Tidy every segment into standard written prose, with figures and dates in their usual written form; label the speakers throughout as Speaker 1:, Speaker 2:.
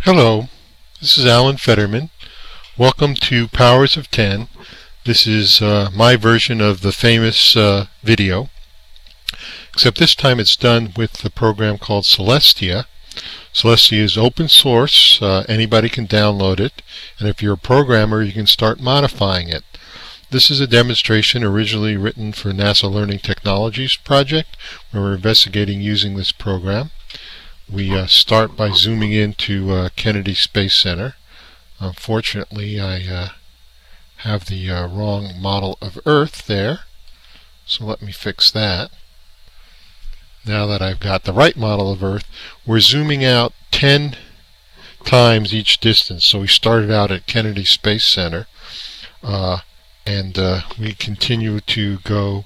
Speaker 1: Hello, this is Alan Fetterman. Welcome to Powers of 10. This is my version of the famous video, except this time it's done with the program called Celestia. Celestia is open source. Anybody can download it, and if you're a programmer you can start modifying it. This is a demonstration originally written for NASA Learning Technologies project, where we're investigating using this program. We start by zooming into Kennedy Space Center. Unfortunately, I have the wrong model of Earth there, so let me fix that. Now that I've got the right model of Earth, we're zooming out 10 times each distance. So we started out at Kennedy Space Center, and we continue to go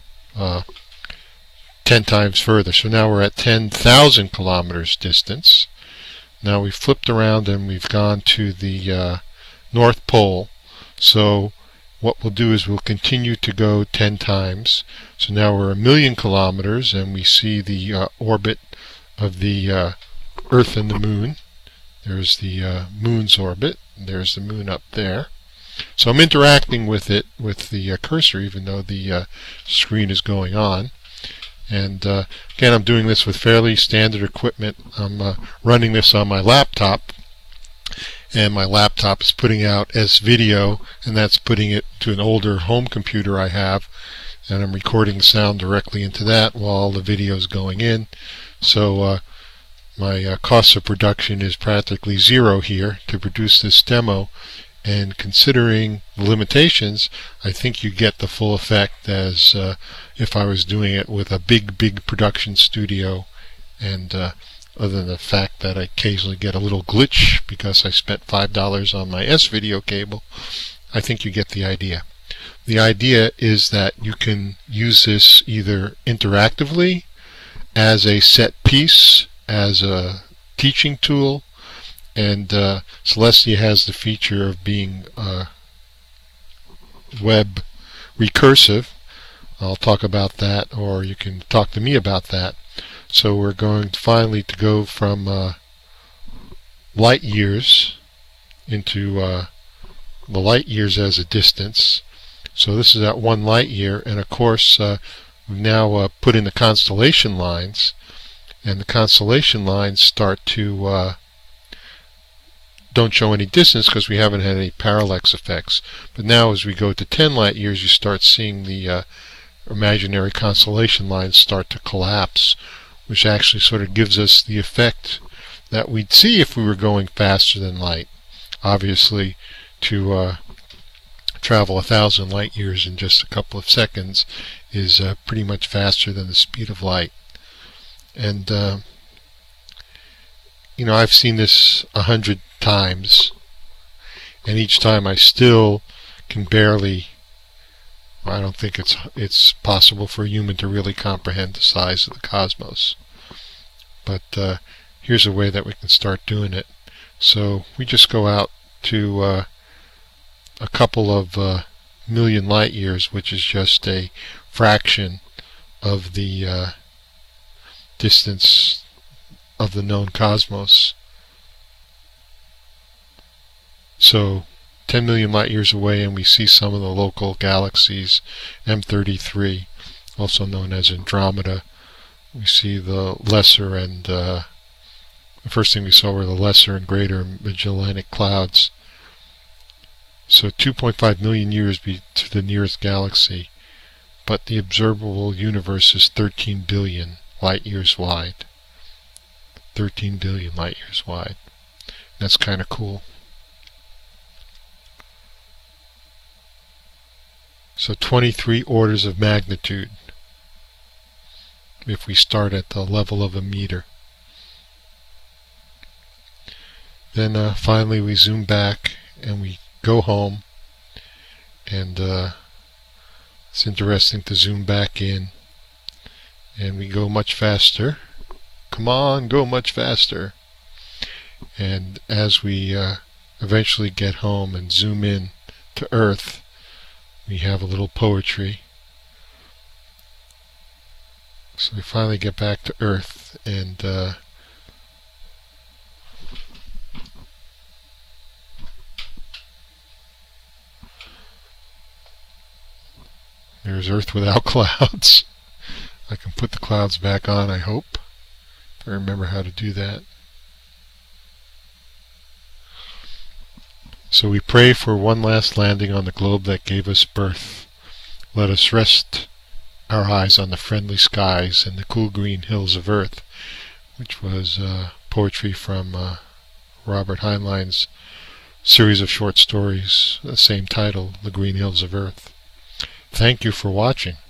Speaker 1: 10 times further. So now we're at 10,000 kilometers distance. Now we've flipped around and we've gone to the North Pole. So what we'll do is we'll continue to go 10 times. So now we're 1,000,000 kilometers and we see the orbit of the Earth and the Moon. There's the Moon's orbit. There's the Moon up there. So I'm interacting with it with the cursor, even though the screen is going on. And again, I'm doing this with fairly standard equipment. I'm running this on my laptop, and my laptop is putting out S-video, and that's putting it to an older home computer I have, and I'm recording sound directly into that while the video is going in. So my cost of production is practically zero here to produce this demo. And considering the limitations, I think you get the full effect as if I was doing it with a big production studio. And other than the fact that I occasionally get a little glitch because I spent $5 on my S-video cable, I think you get the idea. The idea is that you can use this either interactively, as a set piece, as a teaching tool. And Celestia has the feature of being web recursive. I'll talk about that, or you can talk to me about that. So we're going to finally to go from light years into the light years as a distance. So this is at 1 light year, and of course we've now put in the constellation lines, and the constellation lines start to don't show any distance because we haven't had any parallax effects. But now as we go to 10 light years, you start seeing the imaginary constellation lines start to collapse, which actually sort of gives us the effect that we'd see if we were going faster than light. Obviously, to travel 1,000 light years in just a couple of seconds is pretty much faster than the speed of light. And you know, I've seen this 100 times, and each time I still can barely, I don't think it's possible for a human to really comprehend the size of the cosmos. But here's a way that we can start doing it. So we just go out to a couple of million light years, which is just a fraction of the distance of the known cosmos. So 10 million light years away, and we see some of the local galaxies. M33, also known as Andromeda. We see the lesser and the first thing we saw were the lesser and greater Magellanic Clouds. So 2.5 million years to the nearest galaxy, but the observable universe is 13 billion light years wide. 13 billion light years wide. That's kind of cool. So 23 orders of magnitude if we start at the level of a meter. Then finally we zoom back and we go home, and it's interesting to zoom back in, and we go much faster. Come on, go much faster. And as we eventually get home and zoom in to Earth, we have a little poetry. So we finally get back to Earth, and There's Earth without clouds. I can put the clouds back on, I hope. If I remember how to do that. So we pray for one last landing on the globe that gave us birth. Let us rest our eyes on the friendly skies and the cool green hills of Earth, which was poetry from Robert Heinlein's series of short stories, the same title, The Green Hills of Earth. Thank you for watching.